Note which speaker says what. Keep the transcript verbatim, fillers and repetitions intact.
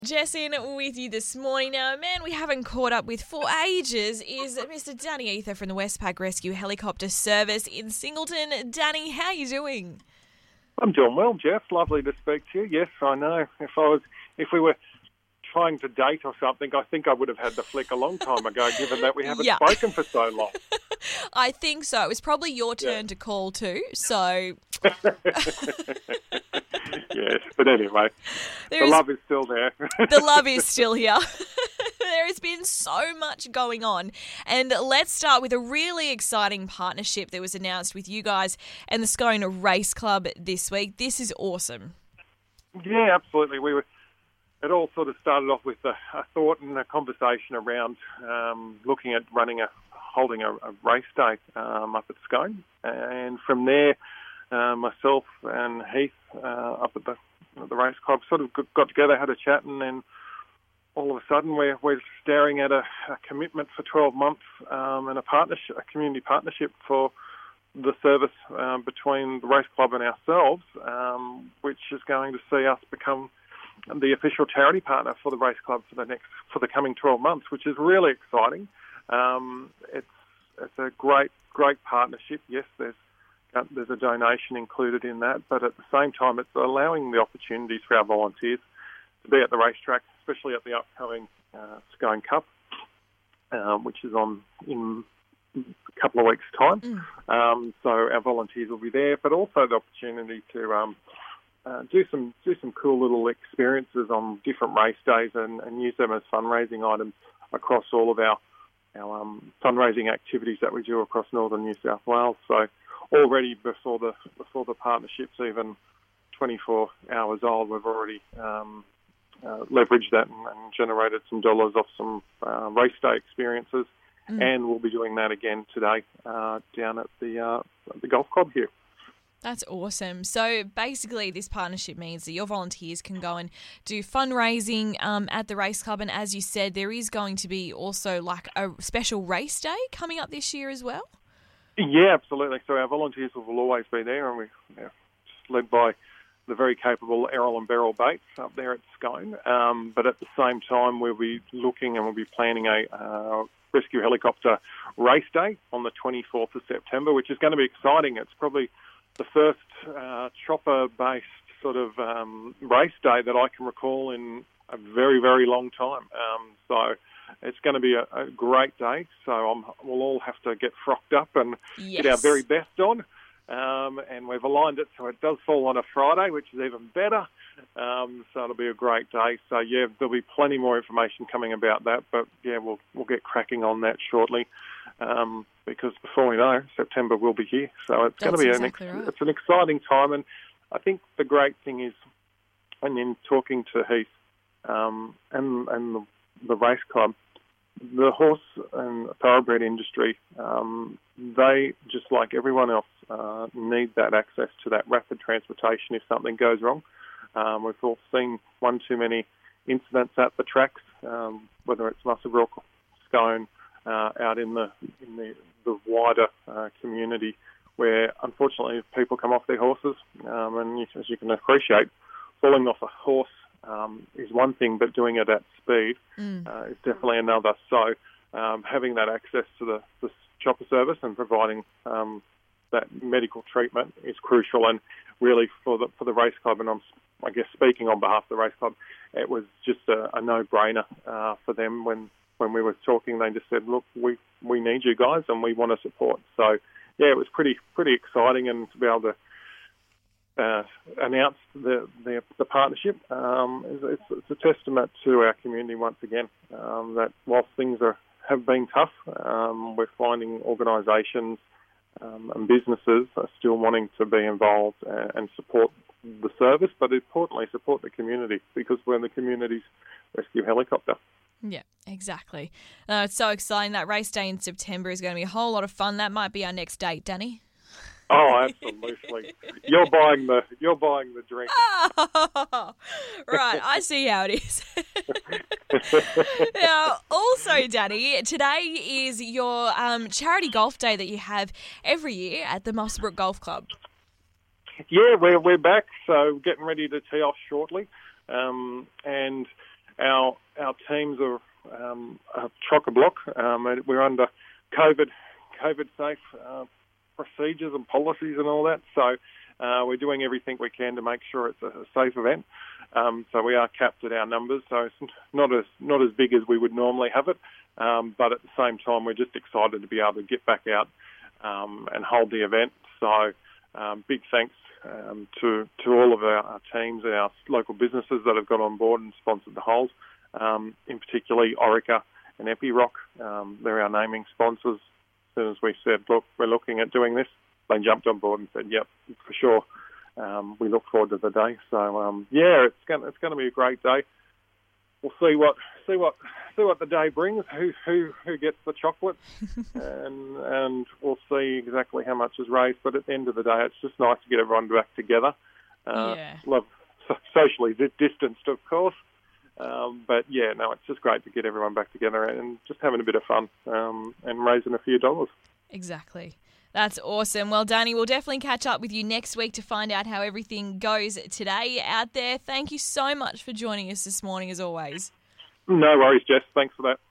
Speaker 1: Jessin with you this morning. Now, a man we haven't caught up with for ages is Mister Danny Ether from the Westpac Rescue Helicopter Service in Singleton. Danny, how are you doing?
Speaker 2: I'm doing well, Jeff. Lovely to speak to you. Yes, I know. If I was, if we were trying to date or something, I think I would have had the flick a long time ago, given that we haven't
Speaker 1: Yeah.
Speaker 2: spoken for so long.
Speaker 1: I think so. It was probably your turn
Speaker 2: Yeah.
Speaker 1: to call too. So
Speaker 2: Yes, but anyway,
Speaker 1: there
Speaker 2: the
Speaker 1: is,
Speaker 2: love is still there.
Speaker 1: the love is still here. There has been so much going on. And let's start with a really exciting partnership that was announced with you guys and the Scone Race Club this week. This is awesome.
Speaker 2: Yeah, absolutely. We were. It all sort of started off with a, a thought and a conversation around um, looking at running a, holding a, a race day um, up at Scone, and from there, uh, myself and Heath uh, up at the, at the race club sort of got together, had a chat, and then all of a sudden we're we're staring at a, a commitment for twelve months um, and a partnership, a community partnership for the service um, between the race club and ourselves, um, which is going to see us become the official charity partner for the race club for the next for the coming twelve months, which is really exciting. Um, it's it's a great great partnership. Yes, there's uh, there's a donation included in that, but at the same time, it's allowing the opportunities for our volunteers to be at the racetrack, especially at the upcoming uh, Scone Cup, uh, which is on in a couple of weeks' time.
Speaker 1: Mm.
Speaker 2: Um, so our volunteers will be there, but also the opportunity to um, Uh, do some do some cool little experiences on different race days and, and use them as fundraising items across all of our our um, fundraising activities that we do across northern New South Wales. So already before the before the partnership's even twenty-four hours old, we've already um, uh, leveraged that and, and generated some dollars off some uh, race day experiences,
Speaker 1: Mm.
Speaker 2: and we'll be doing that again today uh, down at the uh, the golf club here.
Speaker 1: That's awesome. So basically this partnership means that your volunteers can go and do fundraising um, at the race club. And as you said, there is going to be also like a special race day coming up this year as well.
Speaker 2: Yeah, absolutely. So our volunteers will always be there, and we're you know, just led by the very capable Errol and Beryl Bates up there at Scone. Um, but at the same time, we'll be looking and we'll be planning a uh, rescue helicopter race day on the twenty-fourth of September, which is going to be exciting. It's probably the first uh, chopper-based sort of um, race day that I can recall in a very, very long time. Um, so it's going to be a, a great day. So I'm, we'll all have to get frocked up and
Speaker 1: Yes.
Speaker 2: get our very best on. Um, and we've aligned it so it does fall on a Friday, which is even better. Um, so it'll be a great day. So, yeah, there'll be plenty more information coming about that. But, yeah, we'll we'll get cracking on that shortly. Um, because before we know, September will be here. So it's going to
Speaker 1: That's
Speaker 2: be
Speaker 1: exactly
Speaker 2: an ex-
Speaker 1: right.
Speaker 2: it's an exciting time. And I think the great thing is, and in talking to Heath um, and and the, the race club, the horse and thoroughbred industry, um, they, just like everyone else, uh, need that access to that rapid transportation if something goes wrong. Um, we've all seen one too many incidents at the tracks, um, whether it's Muswellbrook, Scone, uh, out in the in the, the wider uh, community, where unfortunately people come off their horses, um, and you, as you can appreciate, falling off a horse um, is one thing, but doing it at speed
Speaker 1: Mm.
Speaker 2: uh, is definitely another. So um, having that access to the, the chopper service and providing um, that medical treatment is crucial, and really for the for the race club, and I'm I guess speaking on behalf of the race club, it was just a, a no-brainer uh, for them when. When we were talking, they just said, "Look, we, we need you guys, and we want to support." So, yeah, it was pretty pretty exciting, and to be able to uh, announce the the, the partnership um, is it's, it's a testament to our community once again. Um, that whilst things are have been tough, um, we're finding organisations um, and businesses are still wanting to be involved and, and support the service, but importantly support the community, because we're the community's rescue helicopter.
Speaker 1: Yeah, exactly. Uh, it's so exciting. That race day in September is going to be a whole lot of fun. That might be our next date, Danny.
Speaker 2: Oh, absolutely. You're buying the you're buying the drink.
Speaker 1: Oh, right, I see how it is. Now, also, Danny, today is your um, charity golf day that you have every year at the Muswellbrook Golf Club.
Speaker 2: Yeah, we're we're back, so getting ready to tee off shortly, um, and teams are um, chock-a-block. Um, we're under COVID, COVID-safe uh, procedures and policies and all that. So uh, we're doing everything we can to make sure it's a, a safe event. Um, so we are capped at our numbers. So it's not as not as big as we would normally have it. Um, but at the same time, we're just excited to be able to get back out um, and hold the event. So um, big thanks um, to to all of our, our teams and our local businesses that have got on board and sponsored the holes, um, in particularly Orica and Epiroc. Um, they're our naming sponsors. As soon as we said, look, we're looking at doing this, they jumped on board and said, yep, for sure. Um, we look forward to the day. So, um, yeah, it's going it's going to be a great day. We'll see what see what see what the day brings. Who who who gets the chocolate, and and we'll see exactly how much is raised. But at the end of the day, it's just nice to get everyone back together. Uh,
Speaker 1: yeah.
Speaker 2: Love so, socially distanced, of course. Um, but yeah, no, it's just great to get everyone back together and just having a bit of fun um, and raising a few dollars.
Speaker 1: Exactly. That's awesome. Well, Danny, we'll definitely catch up with you next week to find out how everything goes today out there. Thank you so much for joining us this morning, as always.
Speaker 2: No worries, Jess. Thanks for that.